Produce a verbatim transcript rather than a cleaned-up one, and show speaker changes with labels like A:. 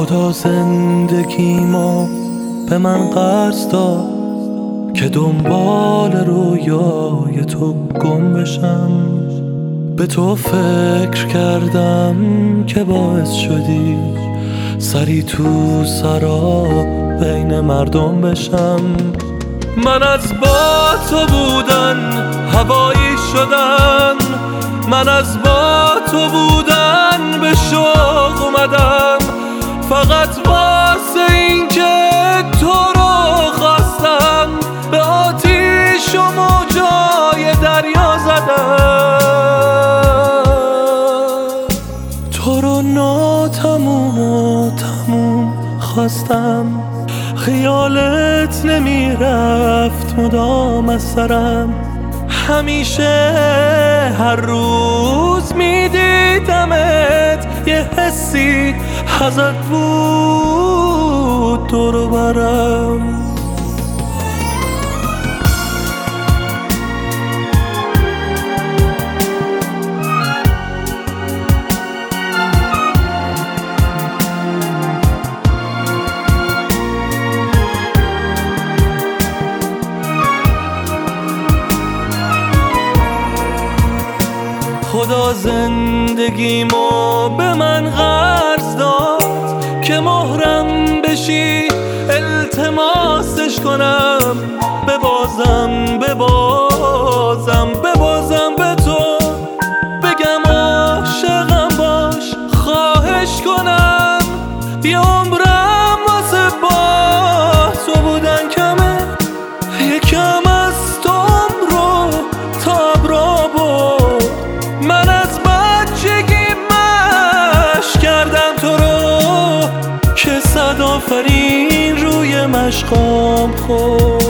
A: خدا زندگیمو به من قرض داد که دنبال رویای تو گم بشم. به تو فکر کردم که باعث شدی سری تو سرا بین مردم بشم. من از با تو بودن هوایی شدن، من از با تو بودن به شوق اومدم، فقط واسه این که تو رو خواستم به آتیش و موجای دریا زدم. تو رو ناتموم و تموم خواستم، خیالت نمیرفت مدام از سرم، همیشه هر روز میدیدمت، یه حسی ازت بود دور و برم. خدا زندگیمو به من قرض داد که مهرم بشی التماسش کنم، ببازم ببازم ببازم به تو، بگم عاشقم باش خواهش کنم. یه عمرم واسه با تو بودن کمه، یکم از تو عمرو تاب را برد. من از بچگی مشق کردم تو رو که صد آفرین روی مشقام خورد.